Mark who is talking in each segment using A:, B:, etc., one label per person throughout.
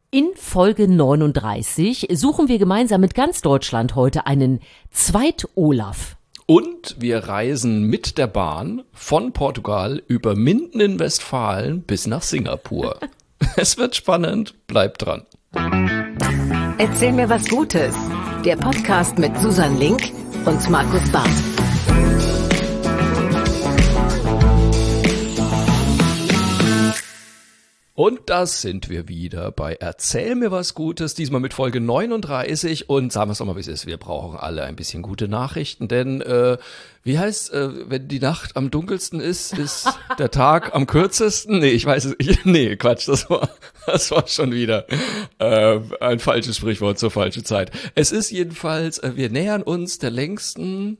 A: In Folge 39 suchen wir gemeinsam mit ganz Deutschland heute einen Zweit-Olaf.
B: Und wir reisen mit der Bahn von Portugal über Minden in Westfalen bis nach Singapur. Es wird spannend, bleibt dran.
C: Erzähl mir was Gutes. Der Podcast mit Susan Link und Markus Barth.
B: Und das sind wir wieder bei Erzähl mir was Gutes, diesmal mit Folge 39 und sagen wir es doch mal, wie es ist, wir brauchen alle ein bisschen gute Nachrichten, denn wie heißt, wenn die Nacht am dunkelsten ist der Tag am kürzesten? Nee, ich weiß es nicht, nee, Quatsch, das war schon wieder ein falsches Sprichwort zur falschen Zeit. Es ist jedenfalls, wir nähern uns der längsten,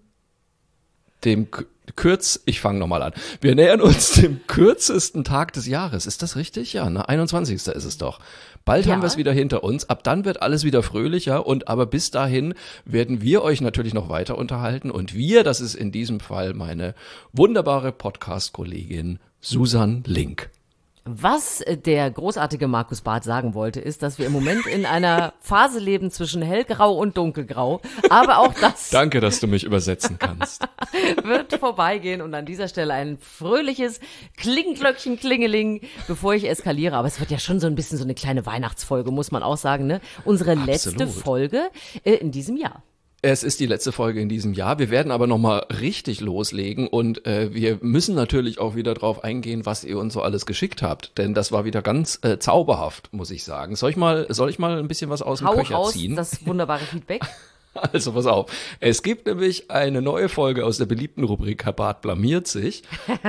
B: ich fange nochmal an. Wir nähern uns dem kürzesten Tag des Jahres. Ist das richtig? Ja, ne? 21. ist es doch. Bald haben wir es wieder hinter uns. Ab dann wird alles wieder fröhlicher aber bis dahin werden wir euch natürlich noch weiter unterhalten. Und das ist in diesem Fall meine wunderbare Podcast-Kollegin Susan Link.
A: Was der großartige Markus Barth sagen wollte, ist, dass wir im Moment in einer Phase leben zwischen hellgrau und dunkelgrau. Aber auch das
B: Danke, dass du mich übersetzen kannst.
A: Wird vorbeigehen und an dieser Stelle ein fröhliches Klingelglöckchen, Klingeling, bevor ich eskaliere. Aber es wird ja schon so ein bisschen so eine kleine Weihnachtsfolge, muss man auch sagen, ne? Unsere letzte Folge in diesem Jahr.
B: Es ist die letzte Folge in diesem Jahr. Wir werden aber nochmal richtig loslegen und wir müssen natürlich auch wieder drauf eingehen, was ihr uns so alles geschickt habt. Denn das war wieder ganz zauberhaft, muss ich sagen. Soll ich mal ein bisschen was aus dem Köcher ziehen?
A: Hau raus, das wunderbare Feedback.
B: Also pass auf. Es gibt nämlich eine neue Folge aus der beliebten Rubrik Herr Barth blamiert sich.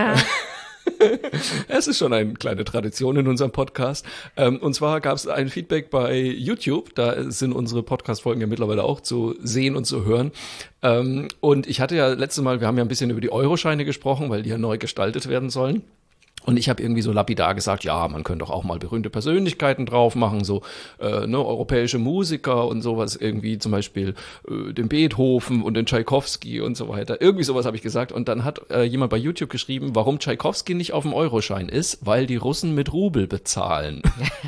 B: Es ist schon eine kleine Tradition in unserem Podcast. Und zwar gab es ein Feedback bei YouTube. Da sind unsere Podcast-Folgen ja mittlerweile auch zu sehen und zu hören. Und ich hatte ja letztes Mal, wir haben ja ein bisschen über die Euroscheine gesprochen, weil die ja neu gestaltet werden sollen. Und ich habe irgendwie so lapidar gesagt, ja, man könnte doch auch mal berühmte Persönlichkeiten drauf machen, so europäische Musiker und sowas, irgendwie zum Beispiel den Beethoven und den Tschaikowski und so weiter. Irgendwie sowas habe ich gesagt. Und dann hat jemand bei YouTube geschrieben, warum Tschaikowski nicht auf dem Euroschein ist, weil die Russen mit Rubel bezahlen.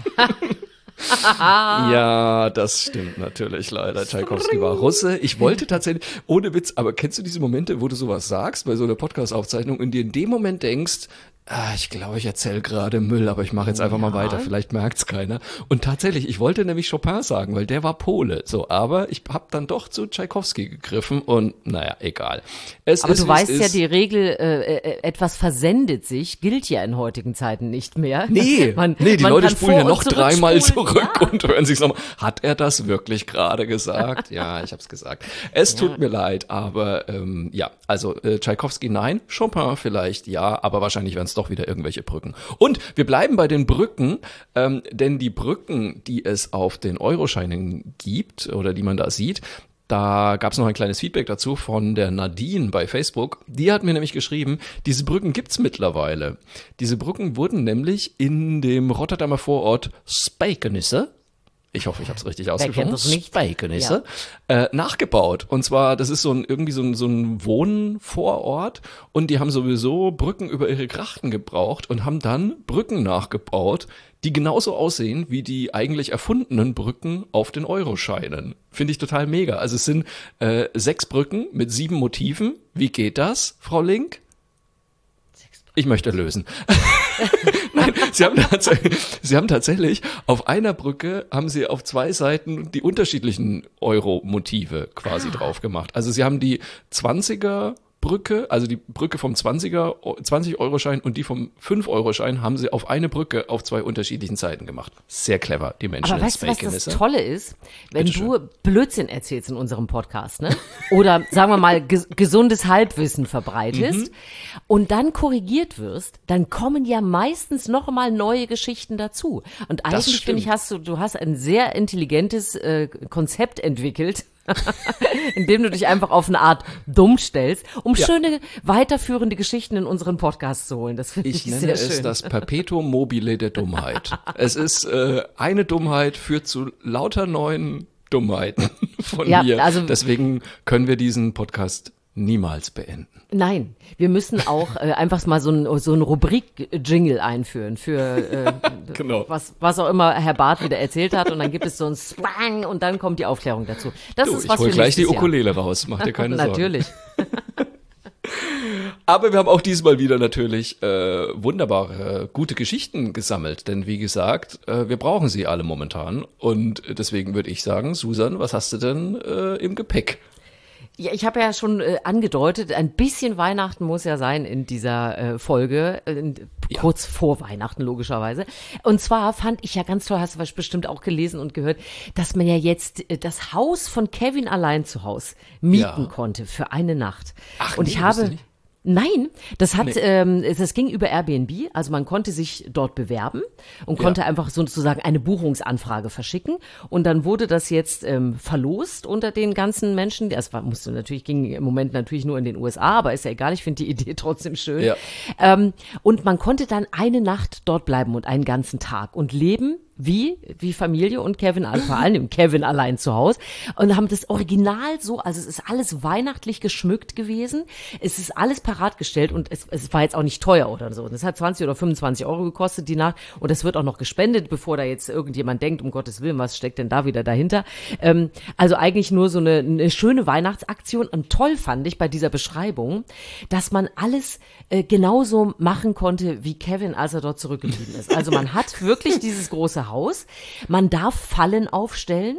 B: Ja, das stimmt natürlich leider. Tschaikowski war Russe. Ich wollte tatsächlich, ohne Witz, aber kennst du diese Momente, wo du sowas sagst bei so einer Podcast-Aufzeichnung und dir in dem Moment denkst, ich glaube, ich erzähle gerade Müll, aber ich mache jetzt einfach mal weiter, vielleicht merkt's keiner. Und tatsächlich, ich wollte nämlich Chopin sagen, weil der war Pole, so, aber ich habe dann doch zu Tschaikowski gegriffen und naja, egal.
A: Aber du weißt ja, die Regel, etwas versendet sich, gilt ja in heutigen Zeiten nicht mehr.
B: Nee, die Leute spulen ja noch dreimal zurück und hören sich nochmal. Hat er das wirklich gerade gesagt? Ja, ich habe es gesagt. Es tut mir leid, aber also Tschaikowski nein, Chopin vielleicht ja, aber wahrscheinlich werden es doch wieder irgendwelche Brücken. Und wir bleiben bei den Brücken, denn die Brücken, die es auf den Euroscheinen gibt oder die man da sieht, da gab es noch ein kleines Feedback dazu von der Nadine bei Facebook. Die hat mir nämlich geschrieben, diese Brücken gibt's mittlerweile. Diese Brücken wurden nämlich in dem Rotterdamer Vorort Spijkenisse, ich hoffe, ich habe es richtig ausgesprochen, Spijkenisse, nachgebaut. Und zwar, das ist irgendwie so ein Wohnvorort und die haben sowieso Brücken über ihre Grachten gebraucht und haben dann Brücken nachgebaut, die genauso aussehen wie die eigentlich erfundenen Brücken auf den Euroscheinen. Finde ich total mega. Also es sind 6 Brücken mit 7 Motiven. Wie geht das, Frau Link? Ich möchte lösen. Nein, sie haben tatsächlich auf einer Brücke haben sie auf 2 Seiten die unterschiedlichen Euro-Motive quasi drauf gemacht. Also sie haben die 20er Brücke, also die Brücke vom 20-Euro-Schein und die vom 5-Euro-Schein haben sie auf eine Brücke auf 2 unterschiedlichen Seiten gemacht. Sehr clever, die Menschen.
A: Aber weißt du, was das Tolle ist? Wenn du Blödsinn erzählst in unserem Podcast, ne? Oder sagen wir mal gesundes Halbwissen verbreitest und dann korrigiert wirst, dann kommen ja meistens noch mal neue Geschichten dazu. Und eigentlich finde ich, du hast ein sehr intelligentes Konzept entwickelt, indem du dich einfach auf eine Art dumm stellst, um schöne, weiterführende Geschichten in unseren Podcast zu holen. Das finde ich sehr schön. Ich nenne es
B: das Perpetuum mobile der Dummheit. Es ist eine Dummheit führt zu lauter neuen Dummheiten von mir. Also, deswegen können wir diesen Podcast niemals beenden.
A: Nein, wir müssen auch einfach mal so ein Rubrik-Jingle einführen für
B: Genau.
A: was auch immer Herr Barth wieder erzählt hat und dann gibt es so ein Spang und dann kommt die Aufklärung dazu. Das ist was
B: ich hol
A: für
B: gleich die
A: nächstes Jahr.
B: Ukulele raus, mach dir keine Sorgen.
A: Natürlich.
B: Aber wir haben auch diesmal wieder natürlich wunderbare, gute Geschichten gesammelt. Denn wie gesagt, wir brauchen sie alle momentan. Und deswegen würde ich sagen, Susan, was hast du denn im Gepäck?
A: Ja, ich habe ja schon angedeutet, ein bisschen Weihnachten muss ja sein in dieser Folge, kurz vor Weihnachten logischerweise. Und zwar fand ich ja ganz toll, hast du bestimmt auch gelesen und gehört, dass man ja jetzt das Haus von Kevin allein zu Hause mieten konnte für eine Nacht.
B: Ach,
A: und
B: nee,
A: ich habe
B: nicht?
A: Nein, das ging über Airbnb, also man konnte sich dort bewerben und konnte einfach sozusagen eine Buchungsanfrage verschicken und dann wurde das jetzt verlost unter den ganzen Menschen. Das ging im Moment natürlich nur in den USA, aber ist ja egal, ich finde die Idee trotzdem schön.
B: Ja.
A: Und man konnte dann eine Nacht dort bleiben und einen ganzen Tag und leben wie Familie und Kevin, vor allem Kevin allein zu Hause und haben das Original so, also es ist alles weihnachtlich geschmückt gewesen, es ist alles parat gestellt und es war jetzt auch nicht teuer oder so. Das hat 20 oder 25 Euro gekostet die Nacht und das wird auch noch gespendet, bevor da jetzt irgendjemand denkt, um Gottes Willen, was steckt denn da wieder dahinter? Also eigentlich nur so eine schöne Weihnachtsaktion und toll fand ich bei dieser Beschreibung, dass man alles genauso machen konnte wie Kevin, als er dort zurückgeblieben ist. Also man hat wirklich dieses große Haus. Man darf Fallen aufstellen.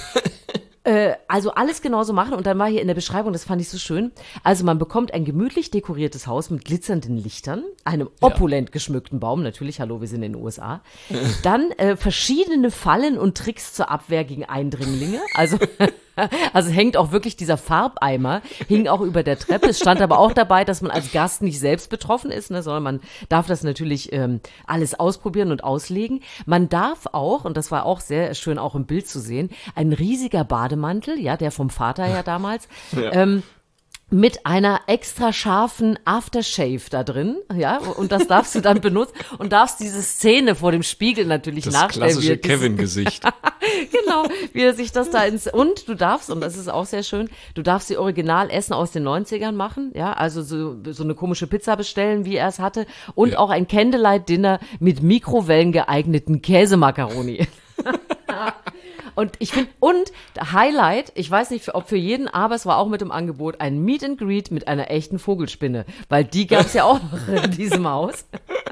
A: Also alles genauso machen und dann war hier in der Beschreibung, das fand ich so schön, also man bekommt ein gemütlich dekoriertes Haus mit glitzernden Lichtern, einem opulent geschmückten Baum, natürlich, hallo, wir sind in den USA, dann verschiedene Fallen und Tricks zur Abwehr gegen Eindringlinge, also hängt auch wirklich dieser Farbeimer, hing auch über der Treppe. Es stand aber auch dabei, dass man als Gast nicht selbst betroffen ist, ne, sondern man darf das natürlich alles ausprobieren und auslegen. Man darf auch, und das war auch sehr schön auch im Bild zu sehen, ein riesiger Bademantel, ja, der vom Vater ja damals, mit einer extra scharfen Aftershave da drin, ja, und das darfst du dann benutzen und darfst diese Szene vor dem Spiegel natürlich nachstellen.
B: Das klassische Kevin-Gesicht.
A: Genau, wie er sich das da und du darfst, und das ist auch sehr schön, du darfst die Originalessen aus den 90ern machen, ja, also so eine komische Pizza bestellen, wie er es hatte, und auch ein Candlelight-Dinner mit Mikrowellen geeigneten Käsemakaroni. Und ich finde, und Highlight, ich weiß nicht, ob für jeden, aber es war auch mit im Angebot, ein Meet and Greet mit einer echten Vogelspinne, weil die gab es ja auch noch in diesem Haus.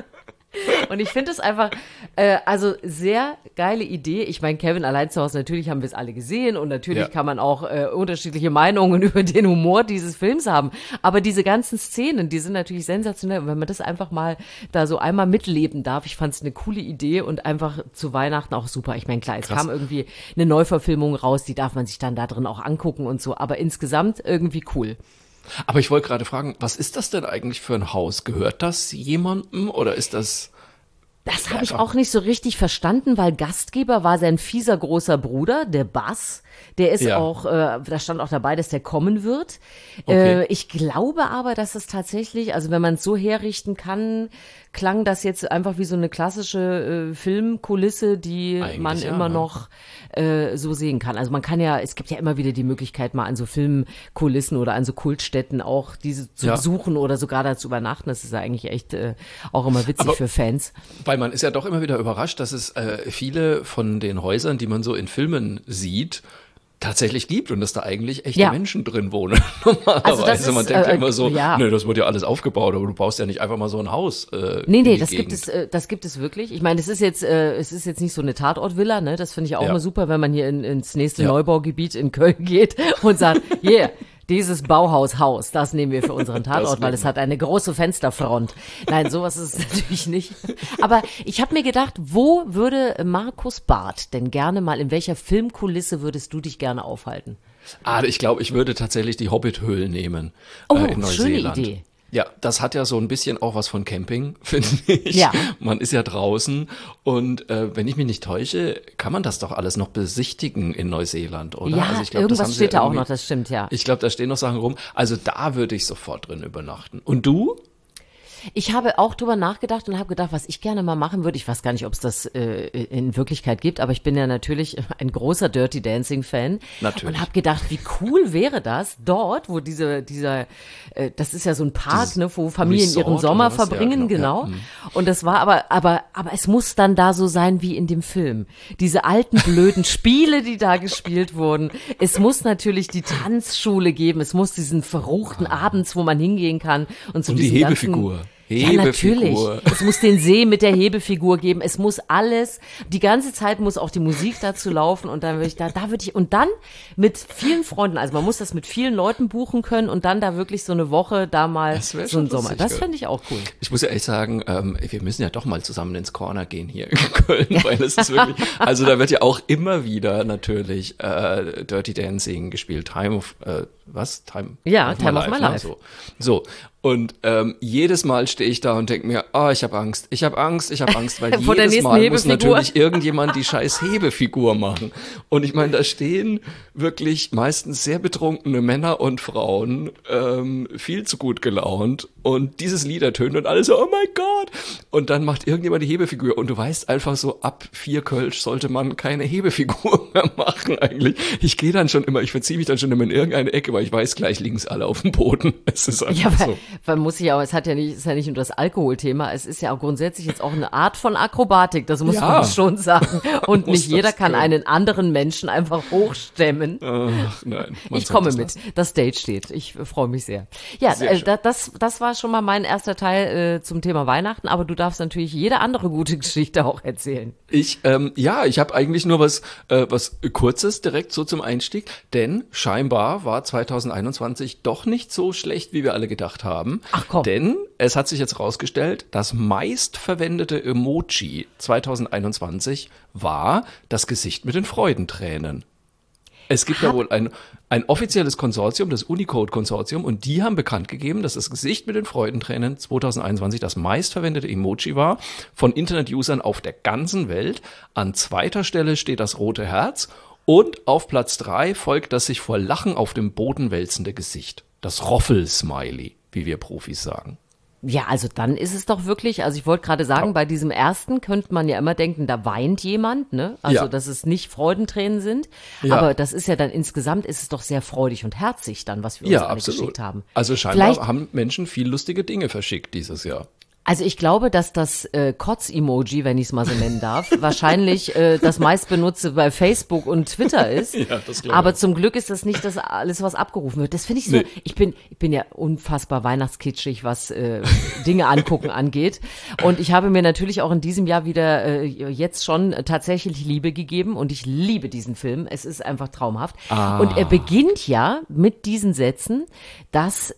A: Und ich finde es einfach, also sehr geile Idee. Ich meine, Kevin allein zu Hause, natürlich haben wir es alle gesehen und natürlich kann man auch unterschiedliche Meinungen über den Humor dieses Films haben. Aber diese ganzen Szenen, die sind natürlich sensationell. Und wenn man das einfach mal da so einmal mitleben darf, ich fand es eine coole Idee und einfach zu Weihnachten auch super. Ich meine, klar, es kam irgendwie eine Neuverfilmung raus, die darf man sich dann da drin auch angucken und so. Aber insgesamt irgendwie cool.
B: Aber ich wollte gerade fragen, was ist das denn eigentlich für ein Haus? Gehört das jemandem oder ist das...
A: Das habe ich auch nicht so richtig verstanden, weil Gastgeber war sein fieser großer Bruder, der Buzz. Der ist auch, da stand auch dabei, dass der kommen wird.
B: Okay.
A: Ich glaube aber, dass es tatsächlich, also wenn man es so herrichten kann, klang das jetzt einfach wie so eine klassische Filmkulisse, die
B: Eigentlich
A: man immer noch so sehen kann. Also man kann ja, es gibt ja immer wieder die Möglichkeit, mal an so Filmkulissen oder an so Kultstätten auch diese zu besuchen oder sogar da zu übernachten. Das ist ja eigentlich echt auch immer witzig für Fans.
B: Weil man ist ja doch immer wieder überrascht, dass es viele von den Häusern, die man so in Filmen sieht, tatsächlich gibt und dass da eigentlich echte Menschen drin wohnen. Normalerweise.
A: Also das ist,
B: man denkt ja immer so,
A: ja.
B: nee, das wird ja alles aufgebaut, aber du baust ja nicht einfach mal so ein Haus.
A: Nee, das gibt es wirklich. Ich meine, es ist jetzt nicht so eine Tatortvilla, ne? Das finde ich auch immer super, wenn man hier ins nächste Neubaugebiet in Köln geht und sagt, yeah, dieses Bauhaus, das nehmen wir für unseren Tatort, weil es hat eine große Fensterfront. Nein, sowas ist es natürlich nicht. Aber ich habe mir gedacht, wo würde Markus Barth denn gerne mal, in welcher Filmkulisse würdest du dich gerne aufhalten?
B: Ich glaube, ich würde tatsächlich die Hobbit-Höhlen nehmen.
A: Oh,
B: in Neuseeland.
A: schöne Idee.
B: Ja, das hat ja so ein bisschen auch was von Camping, finde ich.
A: Ja.
B: Man ist ja draußen und wenn ich mich nicht täusche, kann man das doch alles noch besichtigen in Neuseeland, oder?
A: Ja,
B: also ich glaub,
A: irgendwas steht da auch noch, das stimmt, ja.
B: Ich glaube, da stehen noch Sachen rum. Also da würde ich sofort drin übernachten. Und du?
A: Ich habe auch drüber nachgedacht und habe gedacht, was ich gerne mal machen würde. Ich weiß gar nicht, ob es das in Wirklichkeit gibt, aber ich bin ja natürlich ein großer Dirty Dancing Fan.
B: Natürlich.
A: Und habe gedacht, wie cool wäre das dort, wo dieser, das ist ja so ein Park, ne, wo Familien
B: Resort
A: ihren Sommer
B: oder was?
A: verbringen,
B: Ja,
A: genau.
B: Ja.
A: Und das war aber es muss dann da so sein wie in dem Film. Diese alten blöden Spiele, die da gespielt wurden. Es muss natürlich die Tanzschule geben. Es muss diesen verruchten Abends, wo man hingehen kann und so
B: Und die
A: diesen
B: Hebefigur.
A: Ja, natürlich. Es muss den See mit der Hebefigur geben. Es muss alles, die ganze Zeit muss auch die Musik dazu laufen und dann würde ich, und dann mit vielen Freunden, also man muss das mit vielen Leuten buchen können und dann da wirklich so eine Woche da mal so einen Sommer. Das fände ich auch cool.
B: Ich muss ja echt sagen, wir müssen ja doch mal zusammen ins Corner gehen hier in Köln, weil es ist wirklich, also da wird ja auch immer wieder natürlich Dirty Dancing gespielt. Time of my Life. Ne? So. Und jedes Mal stehe ich da und denke mir, ich habe Angst, weil jedes Mal muss natürlich irgendjemand die scheiß Hebefigur machen. Und ich meine, da stehen wirklich meistens sehr betrunkene Männer und Frauen, viel zu gut gelaunt und dieses Lied ertönt und alle so, oh mein Gott! Und dann macht irgendjemand die Hebefigur und du weißt einfach so, ab 4 Kölsch sollte man keine Hebefigur mehr machen eigentlich. Ich verziehe mich dann schon immer in irgendeine Ecke, weil ich weiß, gleich liegen es alle auf dem Boden. Es ist einfach so.
A: Man muss sich auch, es ist ja nicht nur das Alkoholthema, es ist ja auch grundsätzlich jetzt auch eine Art von Akrobatik, das muss man schon sagen. Und nicht jeder kann einen anderen Menschen einfach hochstemmen.
B: Ach nein.
A: Ich komme mit, das Stage steht. Ich freue mich sehr. Ja, das war schon mal mein erster Teil zum Thema Weihnachten, aber du darfst natürlich jede andere gute Geschichte auch erzählen.
B: Ich habe eigentlich nur was Kurzes direkt so zum Einstieg, denn scheinbar war 2021 doch nicht so schlecht, wie wir alle gedacht haben.
A: Ach komm.
B: Denn es hat sich jetzt rausgestellt, das meistverwendete Emoji 2021 war das Gesicht mit den Freudentränen. Es gibt ja wohl ein offizielles Konsortium, das Unicode-Konsortium, und die haben bekannt gegeben, dass das Gesicht mit den Freudentränen 2021 das meistverwendete Emoji war von Internet-Usern auf der ganzen Welt. An zweiter Stelle steht das rote Herz und auf Platz 3 folgt das sich vor Lachen auf dem Boden wälzende Gesicht. Das Roffel-Smiley, wie wir Profis sagen.
A: Ja, also dann ist es doch wirklich, also ich wollte gerade sagen, bei diesem ersten könnte man ja immer denken, da weint jemand, ne? Also, dass es nicht Freudentränen sind. Ja. Aber das ist ja dann insgesamt, ist es doch sehr freudig und herzig dann, was wir uns alle geschickt haben.
B: Also scheinbar haben Menschen viel lustige Dinge verschickt dieses Jahr.
A: Also ich glaube, dass das Kotz-Emoji, wenn ich es mal so nennen darf, wahrscheinlich das meistbenutzte bei Facebook und Twitter ist.
B: Ja, das glaube ich.
A: Aber zum Glück ist das nicht das alles, was abgerufen wird. Das finde ich so, ich bin ja unfassbar weihnachtskitschig, was Dinge angucken angeht. Und ich habe mir natürlich auch in diesem Jahr wieder jetzt schon tatsächlich Liebe gegeben und ich liebe diesen Film. Es ist einfach traumhaft. Und er beginnt ja mit diesen Sätzen, dass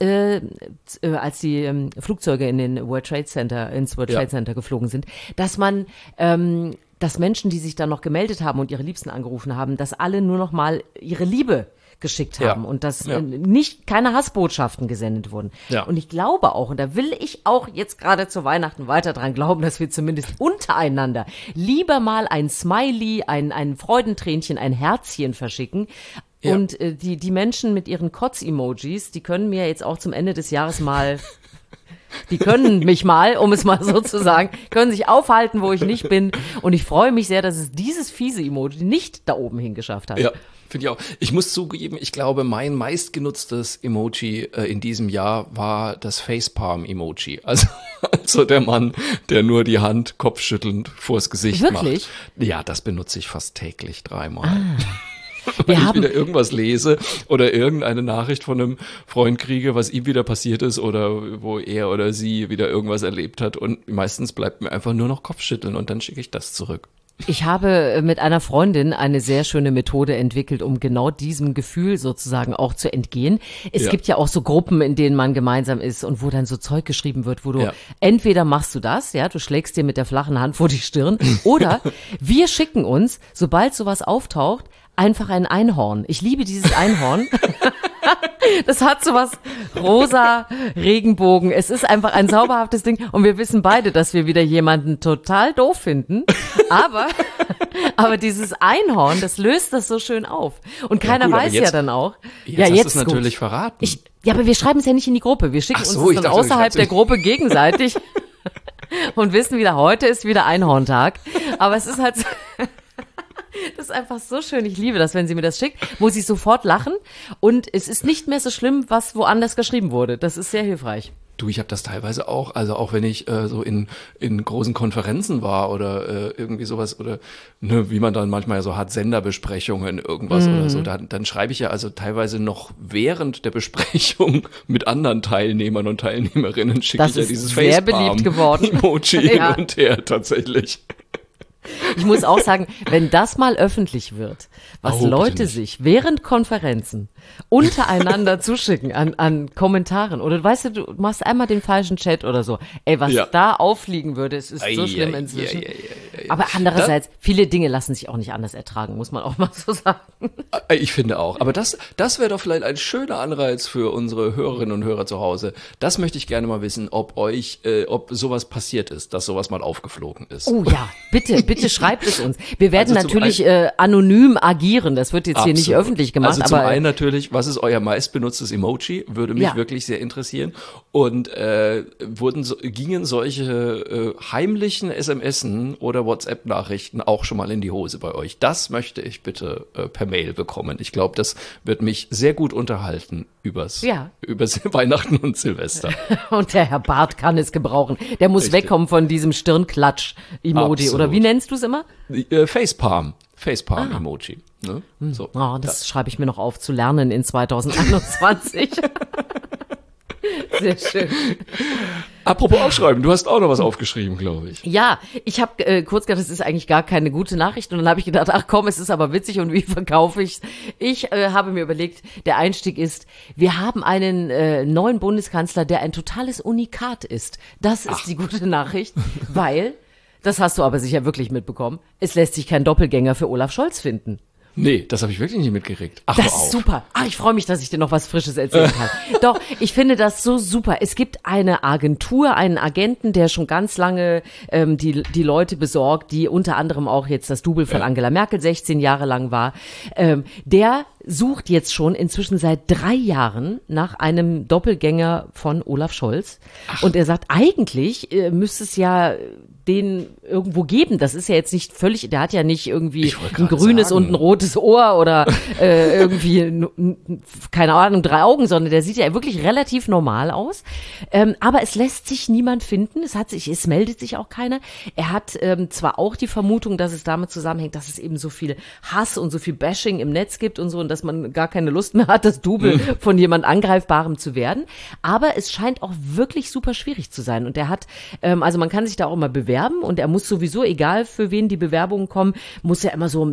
A: als die Flugzeuge in den World Trade Center geflogen sind, dass man, dass Menschen, die sich dann noch gemeldet haben und ihre Liebsten angerufen haben, dass alle nur noch mal ihre Liebe geschickt haben und dass keine Hassbotschaften gesendet wurden. Ja. Und ich glaube auch, und da will ich auch jetzt gerade zu Weihnachten weiter dran glauben, dass wir zumindest untereinander lieber mal ein Smiley, ein Freudentränchen, ein Herzchen verschicken. Ja. Und die Menschen mit ihren Kotz-Emojis, die können mir jetzt auch zum Ende des Jahres mal die können mich mal, um es mal so zu sagen, können sich aufhalten, wo ich nicht bin. Und ich freue mich sehr, dass es dieses fiese Emoji nicht da oben hingeschafft hat.
B: Ja, finde ich auch. Ich muss zugeben, ich glaube, mein meistgenutztes Emoji in diesem Jahr war das Facepalm-Emoji. Also der Mann, der nur die Hand kopfschüttelnd vors Gesicht macht.
A: Wirklich?
B: Ja, das benutze ich fast täglich 3-mal. Wenn ich wieder irgendwas lese oder irgendeine Nachricht von einem Freund kriege, was ihm wieder passiert ist oder wo er oder sie wieder irgendwas erlebt hat und meistens bleibt mir einfach nur noch Kopfschütteln und dann schicke ich das zurück.
A: Ich habe mit einer Freundin eine sehr schöne Methode entwickelt, um genau diesem Gefühl sozusagen auch zu entgehen. Es gibt ja auch so Gruppen, in denen man gemeinsam ist und wo dann so Zeug geschrieben wird, wo du entweder machst du das, du schlägst dir mit der flachen Hand vor die Stirn oder wir schicken uns, sobald sowas auftaucht, einfach ein Einhorn. Ich liebe dieses Einhorn. Das hat so was rosa Regenbogen. Es ist einfach ein zauberhaftes Ding. Und wir wissen beide, dass wir wieder jemanden total doof finden. Aber dieses Einhorn, das löst das so schön auf. Und keiner weiß ja dann auch.
B: Jetzt hast du es natürlich verraten.
A: Ja, aber wir schreiben es ja nicht in die Gruppe. Wir schicken uns das dann außerhalb der Gruppe gegenseitig und wissen wieder, heute ist wieder Einhorntag. Aber es ist halt so, das ist einfach so schön. Ich liebe das, wenn sie mir das schickt, muss ich sofort lachen. Und es ist nicht mehr so schlimm, was woanders geschrieben wurde. Das ist sehr hilfreich.
B: Du, ich habe das teilweise auch, also auch wenn ich so in großen Konferenzen war oder irgendwie sowas oder ne, wie man dann manchmal ja so hat, Senderbesprechungen, irgendwas oder so, dann schreibe ich ja also teilweise noch während der Besprechung mit anderen Teilnehmern und Teilnehmerinnen schicke ich ja dieses
A: sehr beliebt geworden.
B: Emoji hin und her tatsächlich.
A: Ich muss auch sagen, wenn das mal öffentlich wird, was Leute sich während Konferenzen untereinander zuschicken an Kommentaren oder weißt du machst einmal den falschen Chat oder so. Ey, was da auffliegen würde, es ist so schlimm inzwischen. Aber andererseits, viele Dinge lassen sich auch nicht anders ertragen, muss man auch mal so sagen.
B: Ich finde auch. Aber das wäre doch vielleicht ein schöner Anreiz für unsere Hörerinnen und Hörer zu Hause. Das möchte ich gerne mal wissen, ob sowas passiert ist, dass sowas mal aufgeflogen ist.
A: Oh ja, bitte schreibt es uns. Wir werden natürlich anonym agieren. Das wird jetzt hier nicht öffentlich gemacht.
B: Also zum einen natürlich, was ist euer meistbenutztes Emoji? Würde mich wirklich sehr interessieren. Und gingen solche heimlichen SMSen oder WhatsApp-Nachrichten auch schon mal in die Hose bei euch? Das möchte ich bitte per Mail bekommen. Ich glaube, das wird mich sehr gut unterhalten übers Weihnachten und Silvester.
A: Und der Herr Barth kann es gebrauchen. Der muss wegkommen von diesem Stirnklatsch-Emoji. Oder wie nennst du es immer?
B: Facepalm-Emoji. Ne? So,
A: das schreibe ich mir noch auf, zu lernen in 2021. Sehr schön.
B: Apropos aufschreiben, du hast auch noch was aufgeschrieben, glaube ich.
A: Ja, ich habe kurz gedacht, das ist eigentlich gar keine gute Nachricht. Und dann habe ich gedacht, ach komm, es ist aber witzig und wie verkaufe ich's? Ich habe mir überlegt, der Einstieg ist, wir haben einen neuen Bundeskanzler, der ein totales Unikat ist. Das ist die gute Nachricht, weil, das hast du aber sicher wirklich mitbekommen, es lässt sich kein Doppelgänger für Olaf Scholz finden.
B: Nee, das habe ich wirklich nicht mitgekriegt. Ach,
A: das ist super. Ich freue mich, dass ich dir noch was Frisches erzählen kann. Doch, ich finde das so super. Es gibt eine Agentur, einen Agenten, der schon ganz lange die Leute besorgt, die unter anderem auch jetzt das Double von Angela Merkel 16 Jahre lang war. Der sucht jetzt schon inzwischen seit 3 Jahren nach einem Doppelgänger von Olaf Scholz. Und er sagt, eigentlich müsste es ja den irgendwo geben. Das ist ja jetzt nicht völlig, der hat ja nicht irgendwie ein grünes und ein rotes Ohr oder irgendwie, keine Ahnung, 3 Augen, sondern der sieht ja wirklich relativ normal aus. Aber es lässt sich niemand finden. Es meldet sich auch keiner. Er hat zwar auch die Vermutung, dass es damit zusammenhängt, dass es eben so viel Hass und so viel Bashing im Netz gibt und so und dass man gar keine Lust mehr hat, das Double von jemand Angreifbarem zu werden. Aber es scheint auch wirklich super schwierig zu sein. Und er hat, also man kann sich da auch immer bewerben und er muss sowieso, egal für wen die Bewerbungen kommen, muss er immer so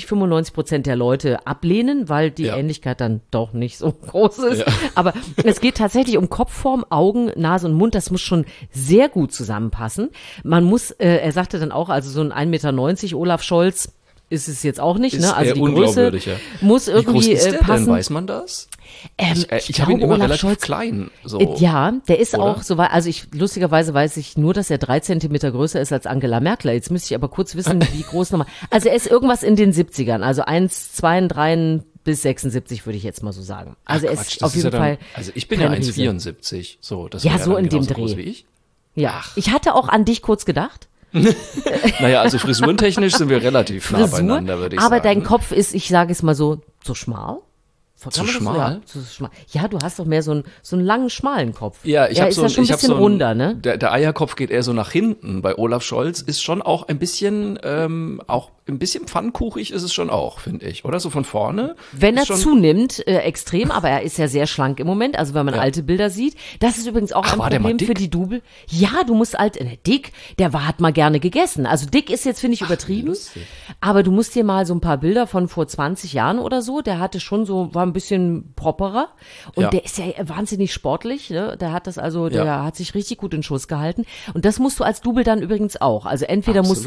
A: 95% der Leute ablehnen, weil die Ähnlichkeit dann doch nicht so groß ist. Ja. Aber es geht tatsächlich um Kopfform, Augen, Nase und Mund. Das muss schon sehr gut zusammenpassen. Man muss, er sagte dann auch, also so ein 1,90 Meter Olaf Scholz ist es jetzt auch nicht, ne? Also die Größe muss irgendwie
B: Wie groß ist der
A: passen.
B: Denn? Weiß man das? Ich habe ihn immer relativ Scholz, klein. So.
A: Ja, der ist auch so weit, also lustigerweise weiß ich nur, dass er 3 Zentimeter größer ist als Angela Merkel. Jetzt müsste ich aber kurz wissen, wie groß nochmal. Also er ist irgendwas in den 70ern, also 1,32 bis 76 würde ich jetzt mal so sagen. Also er ist auf jeden Fall.
B: Also ich bin ja 1,74. So, das
A: ja, so in dem
B: Dreh.
A: Groß wie ich. Ja, ich hatte auch an dich kurz gedacht.
B: Naja, also frisurentechnisch sind wir relativ nah beieinander, würde ich sagen.
A: Aber dein Kopf ist, ich sage es mal so schmal.
B: Zu schmal?
A: Ja, du hast doch mehr so einen langen, schmalen Kopf.
B: Ja, ich habe
A: so ein bisschen runder, ne?
B: Der Eierkopf geht eher so nach hinten. Bei Olaf Scholz ist schon auch ein bisschen pfannkuchig ist es schon auch, finde ich. Oder so von vorne.
A: Wenn er zunimmt, extrem, aber er ist ja sehr schlank im Moment. Also wenn man alte Bilder sieht. Das ist übrigens auch ein Problem für die Double. Ja, du musst dick, hat mal gerne gegessen. Also dick ist jetzt, finde ich, übertrieben. Aber du musst dir mal so ein paar Bilder von vor 20 Jahren oder so, der hatte schon so, war ein bisschen properer. Und der ist ja wahnsinnig sportlich. Ne? Der hat hat sich richtig gut in Schuss gehalten. Und das musst du als Double dann übrigens auch. Also entweder musst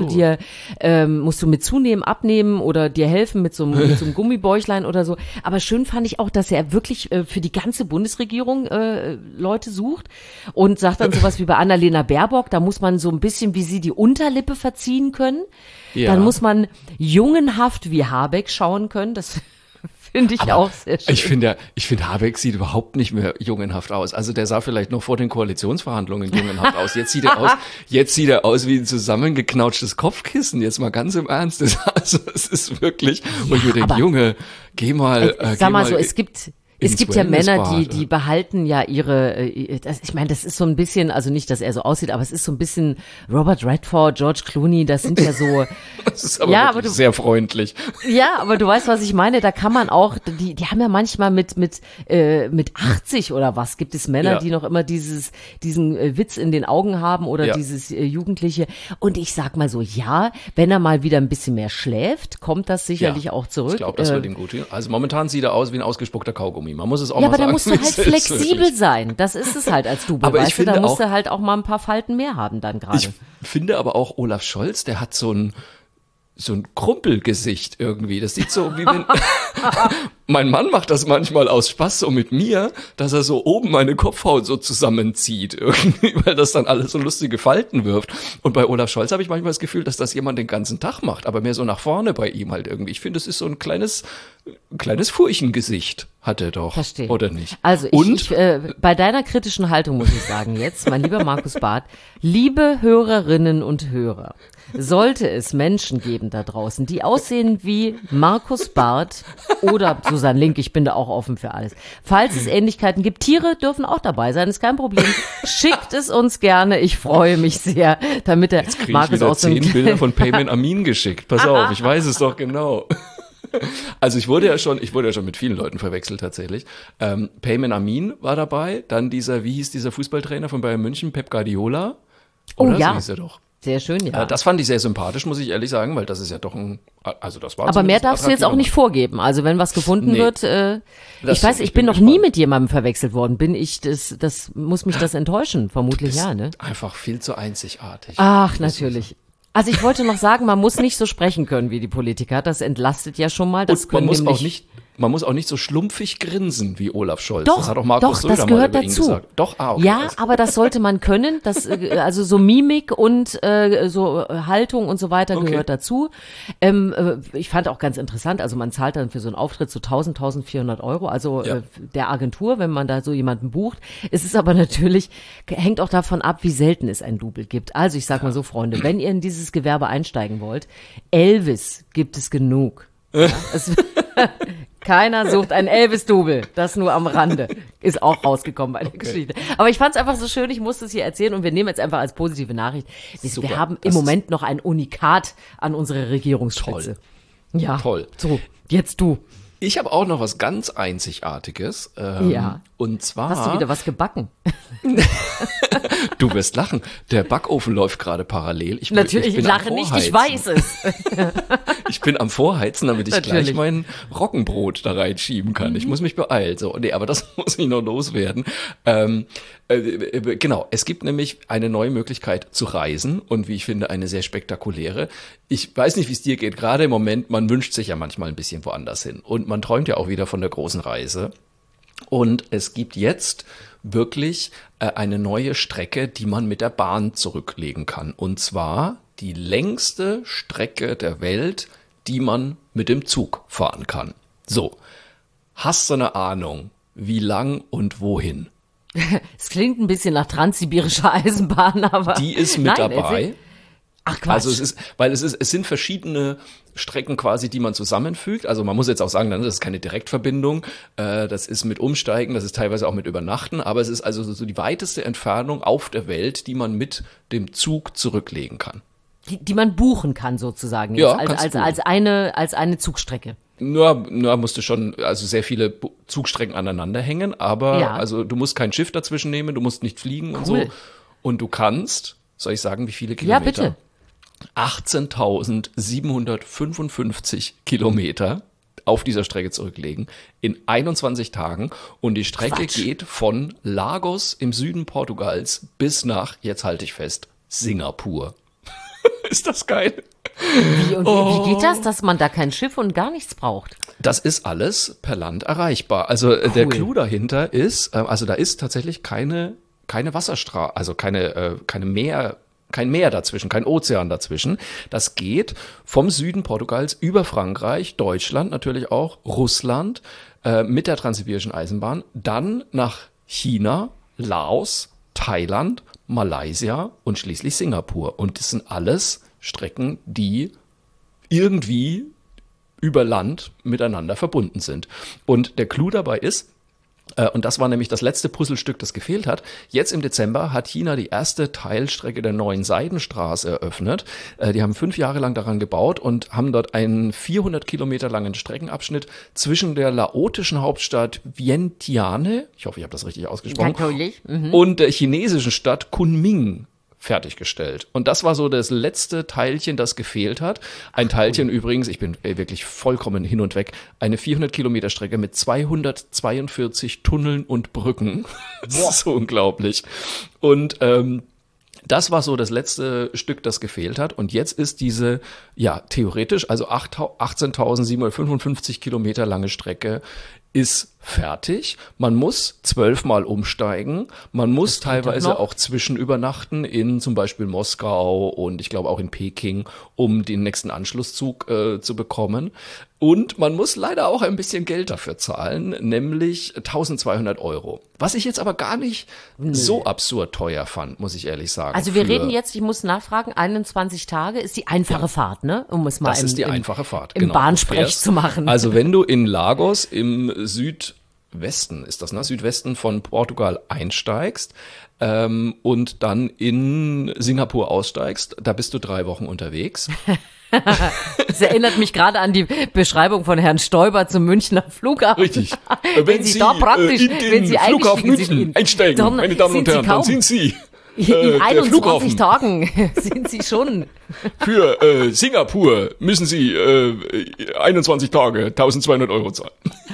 A: du mit zunehmen, abnehmen oder dir helfen mit so einem Gummibäuchlein oder so. Aber schön fand ich auch, dass er wirklich für die ganze Bundesregierung Leute sucht und sagt dann sowas wie bei Annalena Baerbock, da muss man so ein bisschen wie sie die Unterlippe verziehen können. Ja. Dann muss man jungenhaft wie Habeck schauen können. Das Finde ich auch sehr schön.
B: Ich finde, Habeck sieht überhaupt nicht mehr jungenhaft aus. Also der sah vielleicht noch vor den Koalitionsverhandlungen jungenhaft aus. Jetzt sieht er aus wie ein zusammengeknautschtes Kopfkissen. Jetzt mal ganz im Ernst. Es ist wirklich, wo ich mir denke, Junge, geh mal.
A: Sag mal so, es gibt ja Männer, die behalten ja ich meine, das ist so ein bisschen, also nicht, dass er so aussieht, aber es ist so ein bisschen Robert Redford, George Clooney, das sind ja so.
B: Das ist aber sehr freundlich.
A: Ja, aber du weißt, was ich meine, da kann man auch, die haben ja manchmal mit 80 oder was, gibt es Männer, die noch immer diesen Witz in den Augen haben oder dieses Jugendliche. Und ich sag mal so, ja, wenn er mal wieder ein bisschen mehr schläft, kommt das sicherlich auch zurück.
B: Ich glaube, das wird ihm gut tun. Also momentan sieht er aus wie ein ausgespuckter Kaugummi. Man muss es auch mal sagen.
A: Ja, aber da musst du halt flexibel sein. Das ist es halt als Double,
B: aber
A: weißt du? Da musst du halt auch mal ein paar Falten mehr haben dann gerade.
B: Ich finde aber auch Olaf Scholz, der hat so ein Krumpelgesicht irgendwie. Das sieht so wie wenn, mein Mann macht das manchmal aus Spaß so mit mir, dass er so oben meine Kopfhaut so zusammenzieht irgendwie, weil das dann alles so lustige Falten wirft. Und bei Olaf Scholz habe ich manchmal das Gefühl, dass das jemand den ganzen Tag macht, aber mehr so nach vorne bei ihm halt irgendwie. Ich finde, es ist so ein kleines Furchengesicht hat er doch. Verstehe. Oder nicht?
A: Also bei deiner kritischen Haltung muss ich sagen jetzt, mein lieber Markus Barth, liebe Hörerinnen und Hörer, sollte es Menschen geben da draußen, die aussehen wie Markus Barth oder Susanne Link, ich bin da auch offen für alles. Falls es Ähnlichkeiten gibt, Tiere dürfen auch dabei sein, ist kein Problem. Schickt es uns gerne, ich freue mich sehr, damit der Markus auch so
B: 10 Bilder von Payman Amin geschickt. Pass auf, ich weiß es doch genau. Also ich wurde ja schon mit vielen Leuten verwechselt tatsächlich. Payman Amin war dabei, dann wie hieß dieser Fußballtrainer von Bayern München, Pep Guardiola? Oder?
A: Oh ja.
B: So hieß er doch.
A: Sehr schön, ja.
B: Das fand ich sehr sympathisch, muss ich ehrlich sagen, weil das ist ja doch das war.
A: Aber mehr darfst du jetzt auch nicht vorgeben. Also wenn was gefunden wird, ich weiß, ich bin noch nie mit jemandem verwechselt worden. Muss mich das enttäuschen? Vermutlich ja, ne?
B: Einfach viel zu einzigartig.
A: Ach, natürlich. Also ich wollte noch sagen, man muss nicht so sprechen können wie die Politiker. Das entlastet ja schon mal. Das
B: man muss auch nicht so schlumpfig grinsen wie Olaf Scholz.
A: Doch,
B: das hat auch Markus Söder
A: das gehört
B: mal über
A: dazu.
B: ihn gesagt. Doch, okay.
A: Ja, aber das sollte man können. Also so Mimik und so Haltung und so weiter gehört dazu. Ich fand auch ganz interessant, also man zahlt dann für so einen Auftritt so 1.400 €, also der Agentur, wenn man da so jemanden bucht. Es ist aber natürlich, hängt auch davon ab, wie selten es ein Double gibt. Also ich sag mal so, Freunde, wenn ihr in dieses Gewerbe einsteigen wollt, Elvis gibt es genug. Ja, keiner sucht ein Elvis-Double, das nur am Rande. Ist auch rausgekommen bei der Geschichte. Aber ich fand es einfach so schön, ich musste es hier erzählen und wir nehmen jetzt einfach als positive Nachricht. Wir haben im Moment noch ein Unikat an unserer Regierungsspitze.
B: Toll.
A: Ja,
B: toll.
A: So, jetzt du.
B: Ich habe auch noch was ganz Einzigartiges. Und zwar.
A: Hast du wieder was gebacken?
B: Du wirst lachen. Der Backofen läuft gerade parallel.
A: Natürlich, ich lache nicht, ich weiß es.
B: Ich bin am Vorheizen, damit ich gleich mein Roggenbrot da reinschieben kann. Ich muss mich beeilen. So, nee, aber das muss ich noch loswerden. Genau, es gibt nämlich eine neue Möglichkeit zu reisen und wie ich finde, eine sehr spektakuläre. Ich weiß nicht, wie es dir geht. Gerade im Moment, man wünscht sich ja manchmal ein bisschen woanders hin. Und man träumt ja auch wieder von der großen Reise. Und es gibt jetzt wirklich eine neue Strecke, die man mit der Bahn zurücklegen kann. Und zwar die längste Strecke der Welt, die man mit dem Zug fahren kann. So, hast du eine Ahnung, wie lang und wohin?
A: Es klingt ein bisschen nach transsibirischer Eisenbahn, aber
B: die ist mit dabei.
A: Ach Quatsch.
B: Also es sind verschiedene Strecken quasi, die man zusammenfügt. Also man muss jetzt auch sagen, das ist keine Direktverbindung. Das ist mit Umsteigen, das ist teilweise auch mit Übernachten. Aber es ist also so die weiteste Entfernung auf der Welt, die man mit dem Zug zurücklegen kann.
A: Die man buchen kann sozusagen.
B: Ja,
A: als eine Zugstrecke.
B: Nur musst du schon, also sehr viele Zugstrecken aneinander hängen. Aber also du musst kein Schiff dazwischen nehmen, du musst nicht fliegen und so. Und du kannst, soll ich sagen, wie viele Kilometer?
A: Ja, bitte.
B: 18.755 Kilometer auf dieser Strecke zurücklegen in 21 Tagen und die Strecke geht von Lagos im Süden Portugals bis nach, jetzt halte ich fest, Singapur. Ist das geil?
A: Wie geht das, dass man da kein Schiff und gar nichts braucht?
B: Das ist alles per Land erreichbar. Also der Clou dahinter ist, also da ist tatsächlich keine Wasserstraße, also keine kein Meer dazwischen, kein Ozean dazwischen. Das geht vom Süden Portugals über Frankreich, Deutschland natürlich auch, Russland mit der Transsibirischen Eisenbahn, dann nach China, Laos, Thailand, Malaysia und schließlich Singapur. Und das sind alles Strecken, die irgendwie über Land miteinander verbunden sind. Und der Clou dabei ist, und das war nämlich das letzte Puzzlestück, das gefehlt hat. Jetzt im Dezember hat China die erste Teilstrecke der neuen Seidenstraße eröffnet. Die haben 5 Jahre lang daran gebaut und haben dort einen 400 Kilometer langen Streckenabschnitt zwischen der laotischen Hauptstadt Vientiane, ich hoffe, ich habe das richtig ausgesprochen, und der chinesischen Stadt Kunming fertiggestellt. Und das war so das letzte Teilchen, das gefehlt hat. Ein Teilchen übrigens, ich bin wirklich vollkommen hin und weg, eine 400 Kilometer Strecke mit 242 Tunneln und Brücken. Das ist so unglaublich. Und das war so das letzte Stück, das gefehlt hat. Und jetzt ist diese, ja, theoretisch, also 18.755 Kilometer lange Strecke ist fertig. Man muss 12-mal umsteigen. Man muss teilweise auch zwischenübernachten in zum Beispiel Moskau und ich glaube auch in Peking, um den nächsten Anschlusszug zu bekommen. Und man muss leider auch ein bisschen Geld dafür zahlen, nämlich 1.200 €. Was ich jetzt aber gar nicht so absurd teuer fand, muss ich ehrlich sagen.
A: Also wir reden jetzt, ich muss nachfragen, 21 Tage ist die einfache Fahrt, ne? Um es mal
B: das ist die einfache Fahrt,
A: im Bahnsprech zu machen.
B: Also wenn du in Lagos im Südwesten, ist das, ne? Südwesten von Portugal einsteigst und dann in Singapur aussteigst, da bist du 3 Wochen unterwegs.
A: Das erinnert mich gerade an die Beschreibung von Herrn Stoiber zum Münchner Flughafen.
B: Richtig.
A: Wenn Sie da praktisch,
B: in den
A: wenn Sie
B: Flughafen München einsteigen, meine Damen und Herren, dann sind Sie
A: in 21
B: Flughafen.
A: Tagen sind Sie schon.
B: Für Singapur müssen Sie 21 Tage 1.200 € zahlen.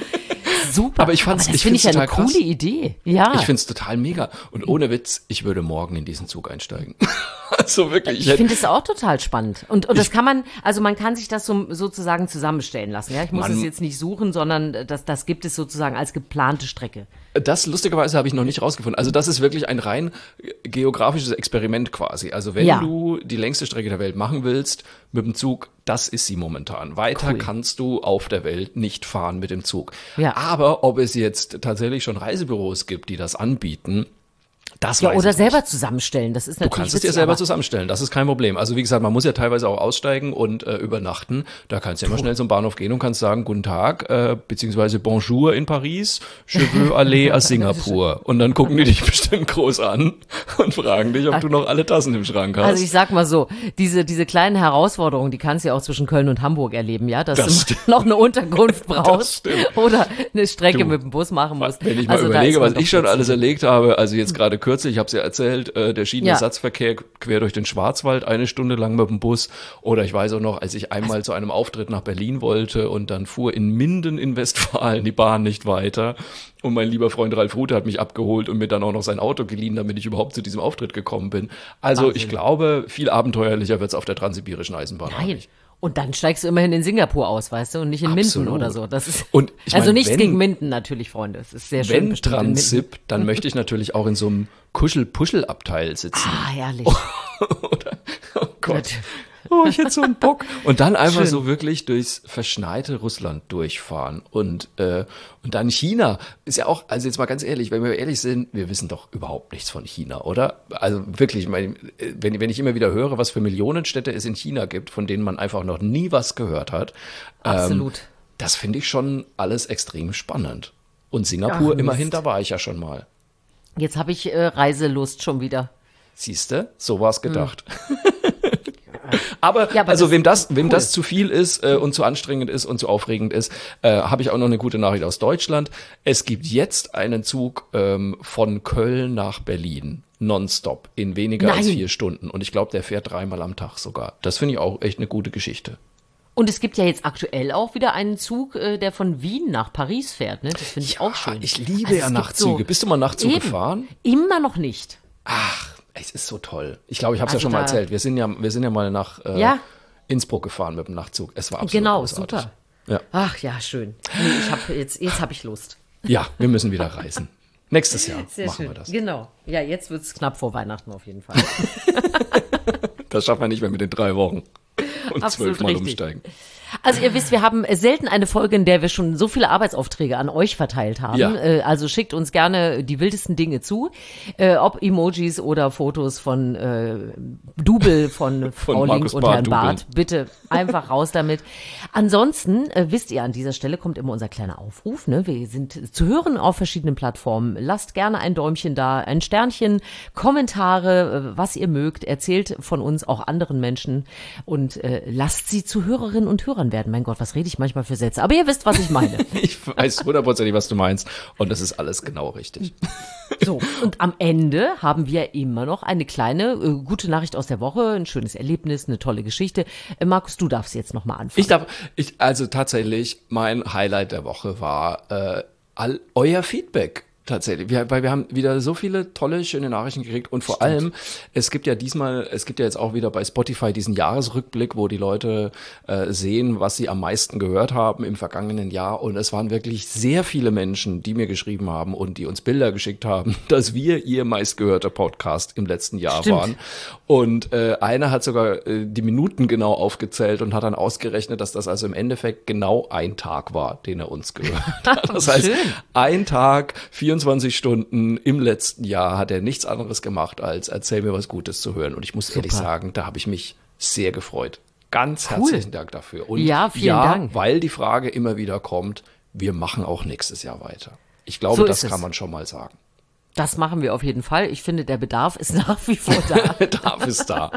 A: Super.
B: Aber das finde ich
A: ja eine coole Idee. Ja.
B: Ich finde es total mega. Und ohne Witz, ich würde morgen in diesen Zug einsteigen. Also wirklich.
A: Ich finde es auch total spannend. Und das kann man, also man kann sich das sozusagen zusammenstellen lassen. Ja, ich muss es jetzt nicht suchen, sondern das gibt es sozusagen als geplante Strecke.
B: Das lustigerweise habe ich noch nicht rausgefunden. Also das ist wirklich ein rein geografisches Experiment quasi. Also wenn du die längste Strecke der Welt machen willst mit dem Zug, das ist sie momentan. Weiter kannst du auf der Welt nicht fahren mit dem Zug. Ja. Aber ob es jetzt tatsächlich schon Reisebüros gibt, die das anbieten, das weiß
A: oder
B: ich
A: selber
B: nicht.
A: zusammenstellen, das ist natürlich.
B: Du kannst es dir selber zusammenstellen, das ist kein Problem. Also wie gesagt, man muss ja teilweise auch aussteigen und übernachten. Da kannst du ja immer schnell zum Bahnhof gehen und kannst sagen, guten Tag, beziehungsweise Bonjour in Paris, je veux aller à Singapur. Und dann gucken die dich bestimmt groß an und fragen dich, ob du noch alle Tassen im Schrank hast.
A: Also ich sag mal so, diese kleinen Herausforderungen, die kannst du ja auch zwischen Köln und Hamburg erleben, ja, dass du noch eine Unterkunft brauchst oder eine Strecke mit dem Bus machen musst.
B: Wenn ich mal überlege, was ich schon alles erlebt habe, also jetzt gerade kürzlich, ich habe es ja erzählt, der Schienenersatzverkehr quer durch den Schwarzwald 1 Stunde lang mit dem Bus. Oder ich weiß auch noch, als ich einmal zu einem Auftritt nach Berlin wollte und dann fuhr in Minden in Westfalen die Bahn nicht weiter. Und mein lieber Freund Ralf Rute hat mich abgeholt und mir dann auch noch sein Auto geliehen, damit ich überhaupt zu diesem Auftritt gekommen bin. Also Wahnsinn. Ich glaube, viel abenteuerlicher wird es auf der Transsibirischen Eisenbahn.
A: Nein. Und dann steigst du immerhin in Singapur aus, weißt du, und nicht in Minden oder so. Das ist
B: und
A: also nichts gegen Minden natürlich, Freunde. Es ist sehr schön.
B: Wenn Transsib, dann möchte ich natürlich auch in so einem Kuschel-Puschel-Abteil sitzen.
A: Ah, herrlich.
B: Oder, oh Gott. Oh, ich hätte so einen Bock. Und dann einfach so wirklich durchs verschneite Russland durchfahren. Und dann China. Ist ja auch, also jetzt mal ganz ehrlich, wenn wir ehrlich sind, wir wissen doch überhaupt nichts von China, oder? Also wirklich, ich meine, wenn ich immer wieder höre, was für Millionenstädte es in China gibt, von denen man einfach noch nie was gehört hat.
A: Absolut.
B: Das finde ich schon alles extrem spannend. Und Singapur, immerhin, da war ich ja schon mal.
A: Jetzt habe ich Reiselust schon wieder.
B: Siehste, so war es gedacht. Aber also wem das zu viel ist und zu anstrengend ist und zu aufregend ist, habe ich auch noch eine gute Nachricht aus Deutschland. Es gibt jetzt einen Zug von Köln nach Berlin, nonstop, in weniger als 4 Stunden. Und ich glaube, der fährt 3-mal am Tag sogar. Das finde ich auch echt eine gute Geschichte.
A: Und es gibt ja jetzt aktuell auch wieder einen Zug, der von Wien nach Paris fährt. Ne? Das finde ich auch schön.
B: Ich liebe ja Nachtzüge. Bist du mal Nachtzug gefahren?
A: Immer noch nicht.
B: Ach, es ist so toll. Ich glaube, ich habe es ja schon mal erzählt. Wir sind ja mal nach Innsbruck gefahren mit dem Nachtzug. Es war absolut großartig.
A: Super. Ja. Ach ja, schön. Nee, jetzt habe ich Lust.
B: Ja, wir müssen wieder reisen. Nächstes Jahr
A: Sehr
B: machen
A: schön.
B: wir das.
A: Genau. Ja, jetzt wird's knapp vor Weihnachten auf jeden Fall.
B: Das schaffen wir nicht mehr mit den 3 Wochen und
A: Absolut
B: 12 Mal
A: richtig.
B: umsteigen.
A: Also ihr wisst, wir haben selten eine Folge, in der wir schon so viele Arbeitsaufträge an euch verteilt haben.
B: Ja.
A: Also schickt uns gerne die wildesten Dinge zu, ob Emojis oder Fotos von Double von Frau Link
B: Markus
A: und
B: Barth
A: Herrn
B: dubeln.
A: Barth. Bitte einfach raus damit. Ansonsten wisst ihr, an dieser Stelle kommt immer unser kleiner Aufruf. Ne? Wir sind zu hören auf verschiedenen Plattformen. Lasst gerne ein Däumchen da, ein Sternchen, Kommentare, was ihr mögt. Erzählt von uns auch anderen Menschen und lasst sie zu Hörerinnen und Hörern werden. Mein Gott, was rede ich manchmal für Sätze? Aber ihr wisst, was ich meine.
B: Ich weiß 100%, was du meinst. Und das ist alles genau richtig.
A: So, und am Ende haben wir immer noch eine kleine gute Nachricht aus der Woche, ein schönes Erlebnis, eine tolle Geschichte. Markus, du darfst jetzt nochmal anfangen.
B: Also tatsächlich, mein Highlight der Woche war all euer Feedback. Tatsächlich, weil wir haben wieder so viele tolle, schöne Nachrichten gekriegt und vor allem, es gibt ja jetzt auch wieder bei Spotify diesen Jahresrückblick, wo die Leute sehen, was sie am meisten gehört haben im vergangenen Jahr und es waren wirklich sehr viele Menschen, die mir geschrieben haben und die uns Bilder geschickt haben, dass wir ihr meistgehörter Podcast im letzten Jahr waren und einer hat sogar die Minuten genau aufgezählt und hat dann ausgerechnet, dass das also im Endeffekt genau ein Tag war, den er uns gehört hat. Das heißt, ein Tag, 24 Stunden im letzten Jahr hat er nichts anderes gemacht, als erzähl mir was Gutes zu hören. Und ich muss ehrlich sagen, da habe ich mich sehr gefreut. Ganz herzlichen Dank dafür. Und
A: ja, vielen Dank.
B: Weil die Frage immer wieder kommt, wir machen auch nächstes Jahr weiter. Ich glaube,
A: So
B: das
A: ist
B: kann
A: es.
B: man schon mal sagen.
A: Das machen wir auf jeden Fall. Ich finde, der Bedarf ist nach wie vor da.
B: Bedarf ist da.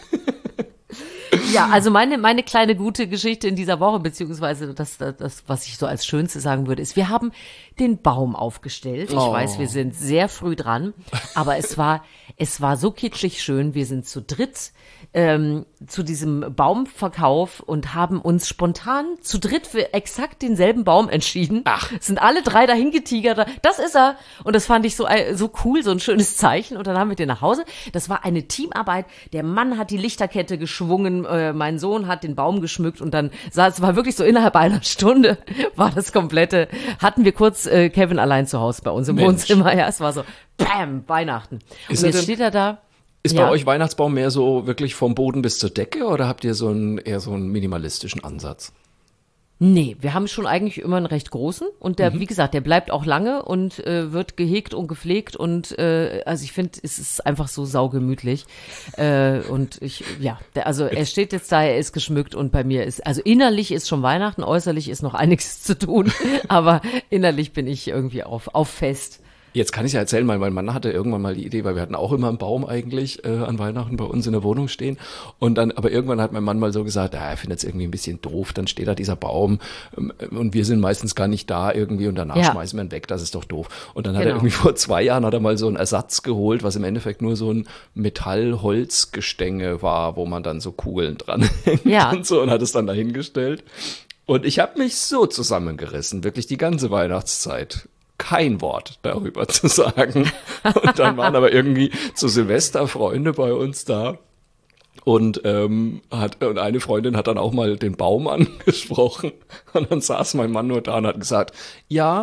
A: Ja, also meine kleine gute Geschichte in dieser Woche, beziehungsweise das, was ich so als Schönste sagen würde, ist, wir haben den Baum aufgestellt. Ich weiß, wir sind sehr früh dran, aber es war so kitschig schön. Wir sind zu dritt zu diesem Baumverkauf und haben uns spontan zu dritt für exakt denselben Baum entschieden.
B: Ach.
A: Sind alle 3 dahin getigert. Das ist er. Und das fand ich so cool, so ein schönes Zeichen. Und dann haben wir den nach Hause. Das war eine Teamarbeit. Der Mann hat die Lichterkette geschwungen, mein Sohn hat den Baum geschmückt und dann es war wirklich so innerhalb einer Stunde war das komplette, hatten wir kurz Kevin allein zu Hause bei uns im Wohnzimmer. Ja, es war so, bam, Weihnachten.
B: Ist
A: und jetzt steht er da.
B: Ist bei euch Weihnachtsbaum mehr so wirklich vom Boden bis zur Decke oder habt ihr eher so einen minimalistischen Ansatz?
A: Nee, wir haben schon eigentlich immer einen recht großen und der, wie gesagt, der bleibt auch lange und wird gehegt und gepflegt und also ich finde, es ist einfach so saugemütlich und er steht jetzt da, er ist geschmückt und bei mir ist, also innerlich ist schon Weihnachten, äußerlich ist noch einiges zu tun, aber innerlich bin ich irgendwie auf Fest.
B: Jetzt kann ich ja erzählen, weil mein Mann hatte irgendwann mal die Idee, weil wir hatten auch immer einen Baum eigentlich an Weihnachten bei uns in der Wohnung stehen. Und dann, aber irgendwann hat mein Mann mal so gesagt, er findet es irgendwie ein bisschen doof, dann steht da dieser Baum und wir sind meistens gar nicht da irgendwie und danach schmeißen wir ihn weg, das ist doch doof. Und dann hat er irgendwie vor 2 Jahren hat er mal so einen Ersatz geholt, was im Endeffekt nur so ein Metall-Holz-Gestänge war, wo man dann so Kugeln dran hängt und so und hat es dann dahingestellt. Und ich habe mich so zusammengerissen, wirklich die ganze Weihnachtszeit. Kein Wort darüber zu sagen. Und dann waren aber irgendwie zu Silvester Freunde bei uns da. Und eine Freundin hat dann auch mal den Baum angesprochen. Und dann saß mein Mann nur da und hat gesagt, ja,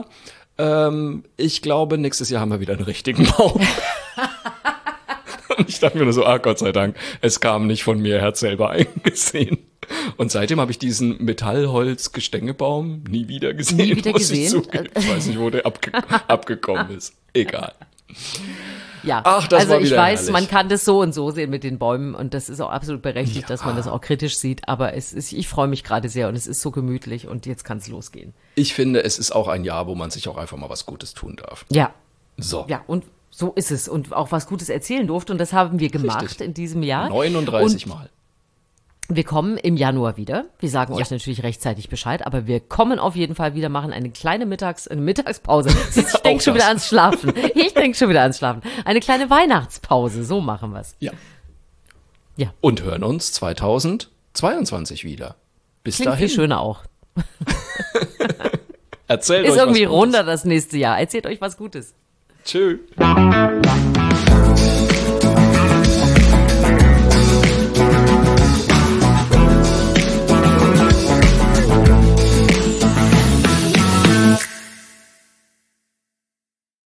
B: ich glaube, nächstes Jahr haben wir wieder einen richtigen Baum. Und ich dachte mir nur so, Gott sei Dank, es kam nicht von mir, er hat selber eingesehen. Und seitdem habe ich diesen Metallholz-Gestängebaum nie wieder gesehen.
A: Nie wieder gesehen?
B: Ich weiß nicht, wo der abgekommen ist. Egal.
A: Ja,
B: Ach, das
A: also
B: war
A: ich
B: wieder
A: weiß,
B: herrlich.
A: man kann das so und so sehen mit den Bäumen und das ist auch absolut berechtigt, dass man das auch kritisch sieht, aber ich freue mich gerade sehr und es ist so gemütlich und jetzt kann es losgehen.
B: Ich finde, es ist auch ein Jahr, wo man sich auch einfach mal was Gutes tun darf.
A: Ja.
B: So.
A: Ja, und so ist es und auch was Gutes erzählen durfte und das haben wir gemacht
B: Richtig.
A: in diesem Jahr.
B: 39 Mal.
A: Wir kommen im Januar wieder. Wir sagen euch natürlich rechtzeitig Bescheid, aber wir kommen auf jeden Fall wieder, machen eine kleine Mittagspause. Ich denke schon wieder ans Schlafen. Eine kleine Weihnachtspause, so machen wir es.
B: Ja.
A: Ja.
B: Und hören uns 2022 wieder. Bis
A: Klingt
B: dahin.
A: viel schöner auch.
B: Erzählt
A: Ist
B: euch
A: irgendwie
B: was Gutes.
A: runder das nächste Jahr. Erzählt euch was Gutes.
B: Tschö.